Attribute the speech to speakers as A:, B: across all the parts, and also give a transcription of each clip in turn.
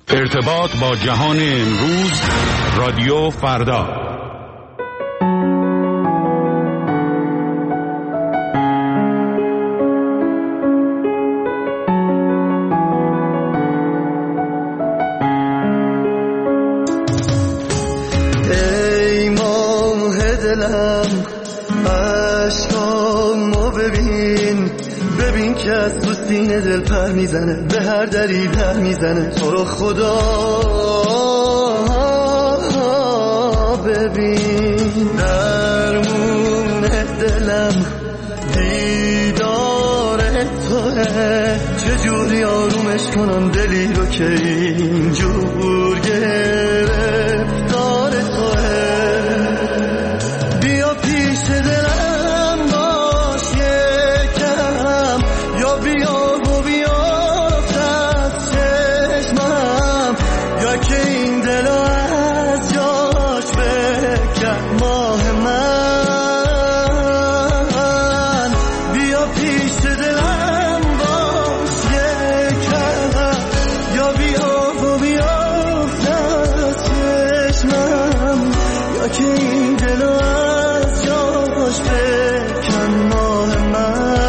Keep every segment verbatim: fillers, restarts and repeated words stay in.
A: ارتباط با جهان امروز، رادیو فردا.
B: ای ماه دلم عشقامو ببین، ببین که از تو سینه دل پر میزنه، به هر دری در میزنه. تو رو خدا ببین، درمون دلم دیدار توه، چجوری آرومش کنم دلی رو که اینجور گرفتار توه. بیا پیش دلم باش یکم، یا بیا و بیافت از چشمم، یا که این دلو از جاش بکن ماه من. بیا پیش دلم باش یکم، یا بیا و بیافت از چشمم، یا که این دلو از جاش بکن ماه من.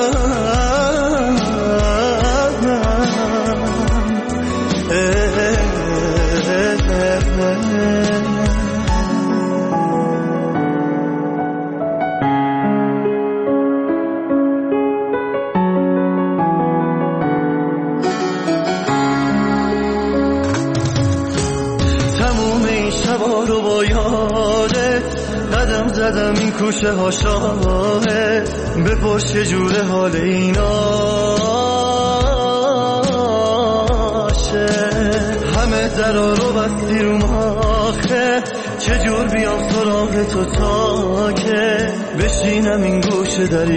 B: تموم این شبا رو با یادت قدم زدم این کوچه ها شاهد، بپرس چجوره حال ایناشه. همه درا رو بستی رو ماخه، چجور بیام سراغ تو تا که بشینم این گوشه دری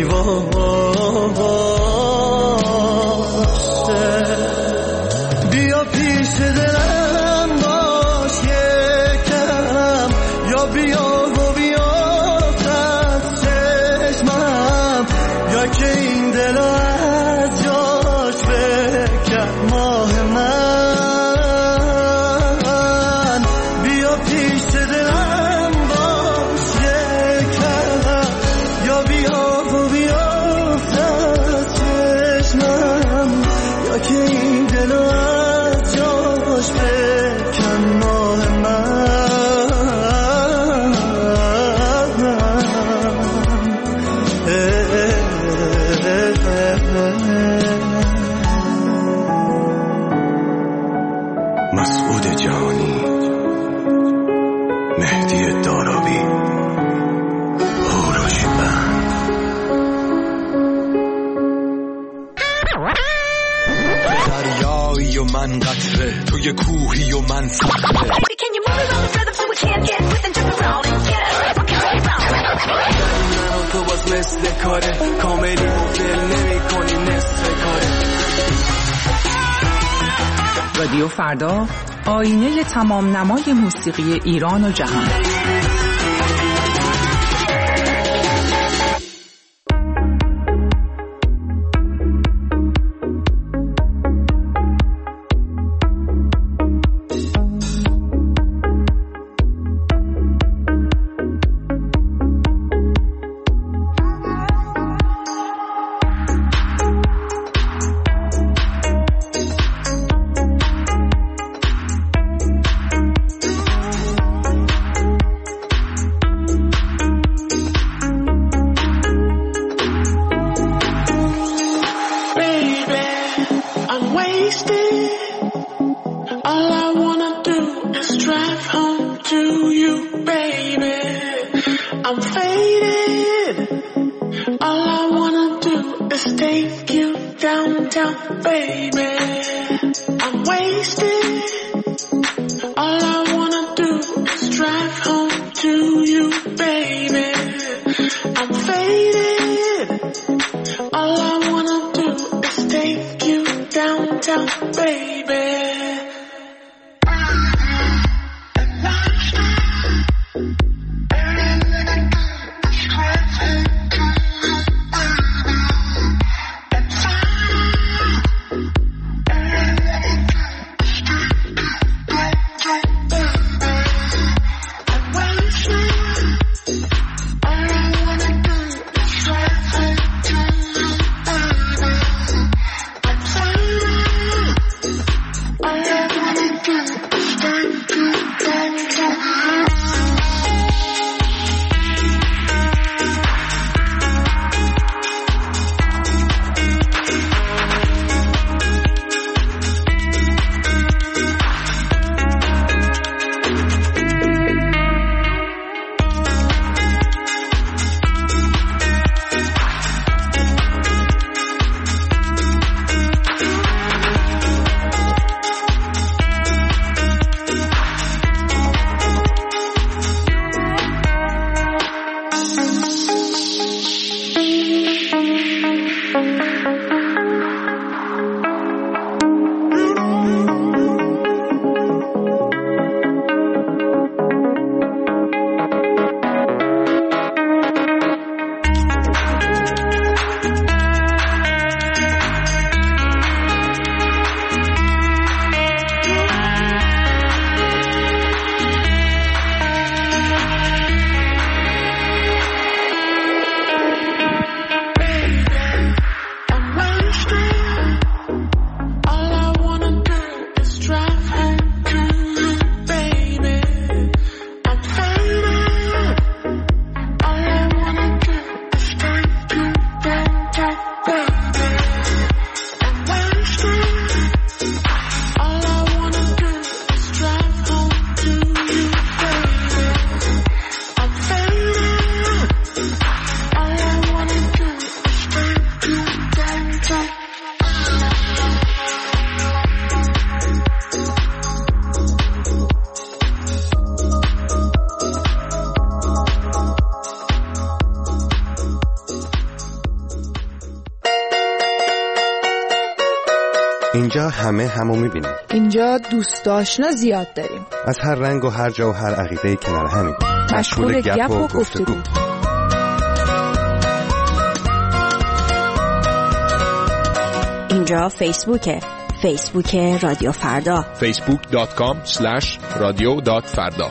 B: واشه. بیا پیش دلم باش یکم، یا بیا و بیافت از چشمم، یا که این دل از جاش بکن ماه من. بیا پیش دلم باش یکم، یا بیا و بیافت از چشمم، یا که این دل از جاش بکن ماه من.
C: مسعود جهانی، مهدی داراوی، هوروش بند. دریایی و من قطره، توی کوهی و من صخره. تو باز مثل کاره، کاملی مفل نمی کنی نصف کاره.
D: رادیو فردا، آینه تمام نمای موسیقی ایران و جهان.
E: اینجا همه همو میبینیم.
F: اینجا دوست آشنا زیاد داریم.
E: از هر رنگ و هر جا و هر عقیده کنار همین.
F: مشغول گپ و گفتگو.
G: اینجا فیسبوکه. فیسبوک رادیو فردا.
H: فیسبوک دات کام اسلش رادیو دات فردا.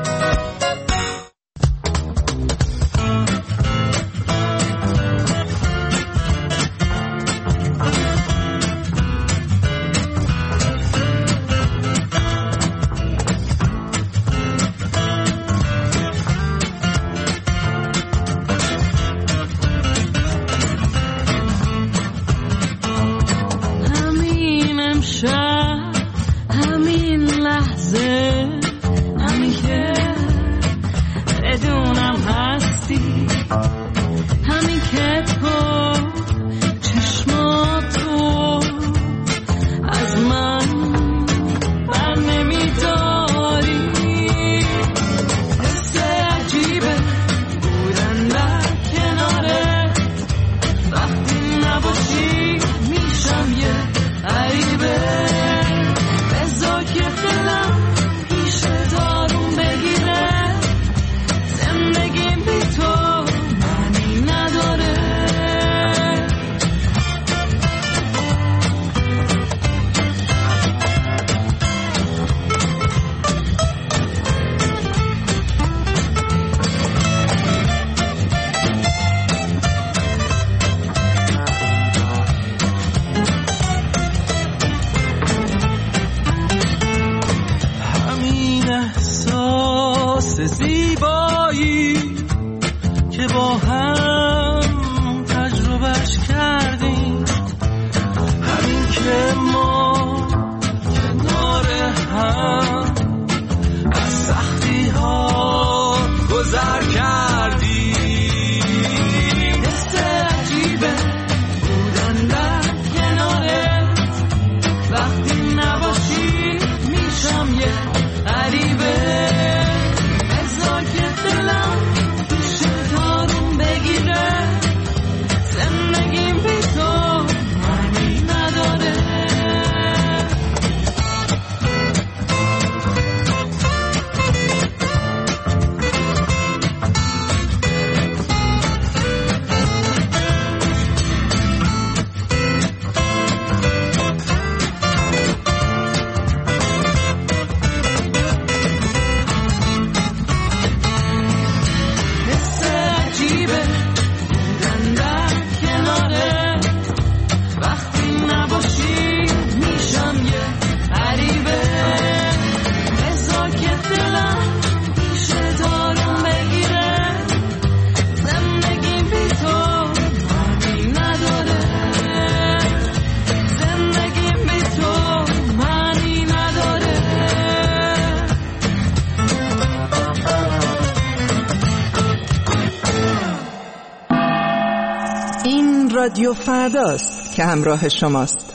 D: رادیو فرداست که همراه شماست.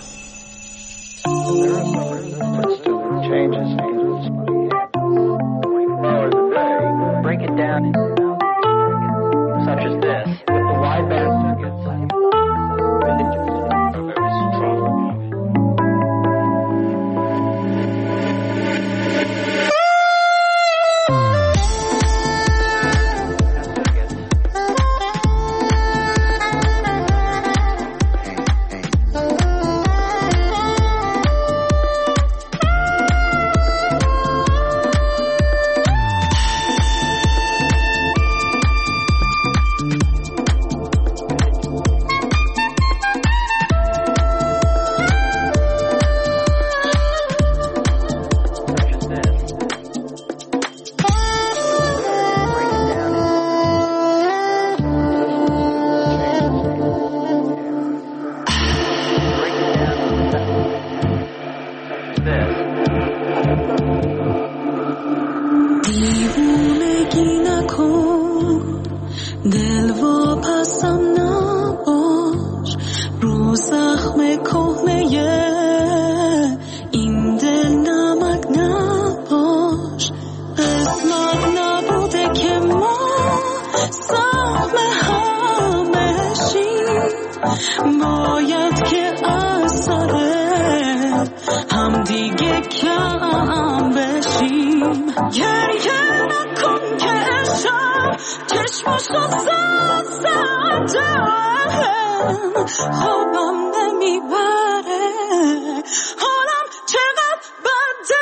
I: باید که اثر یکم بشیم گریه نکن که عشق چشماشو زد زدم خوابم نمیبره حالم چقدر بده